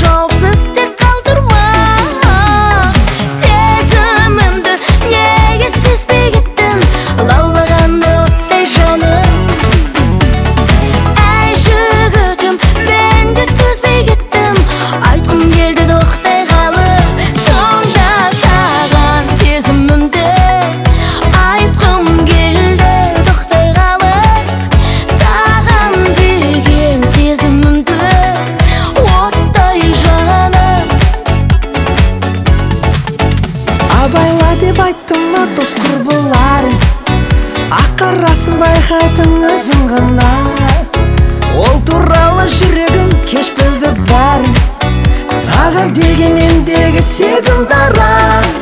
жауапсыз тек қалдырма. Сезімімді неге сезбей кеттің, лаулағанда оттай жаным. Әй жігітім, мен де төзбей кеттім, айтқым келді тоқтай қалып. Сонда саған сезімімді айтқым келді тоқтай қалып. Саған деген сезімімді оттай жаным. Абайла деп айттым ма дос құрбыларың, ақарасын байқайтын өзің ғана. Ол туралы жүрегім кеш білді бәрін, саған деген мендегі сезім дара.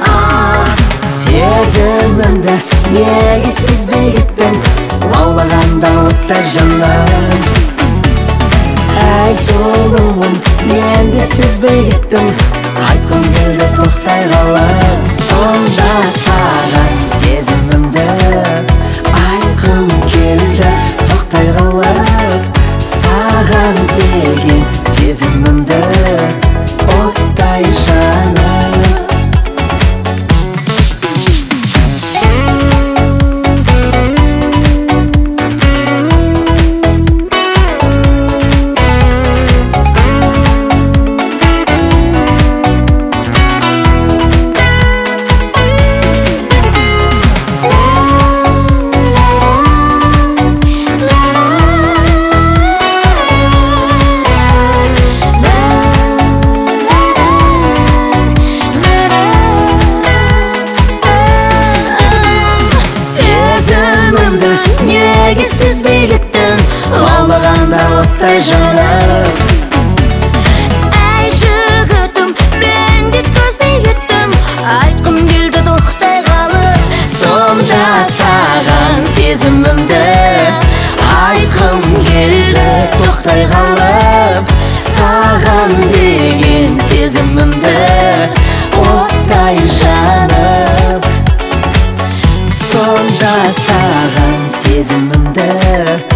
Сезімімді неге сезбей кеттің, лаулағанда оттай жаным. Әй сұлуым, мен де төзбей кеттім, айтқым келді тоқтай қалып. Сонда саған сезімімді айтқым келді тоқтай қалып. Саған деген сезімімді оттай жаным. Неге сезбей кеттің, лаулағанда оттай жаным. Әй жігітім, мен де төзбей кеттім, айтқым келді тоқтай қалып. Сонда саған сезімімді айтқым келді тоқтай қалып. Саған деген сезімімді оттай жаным. Сонда саған сезімімді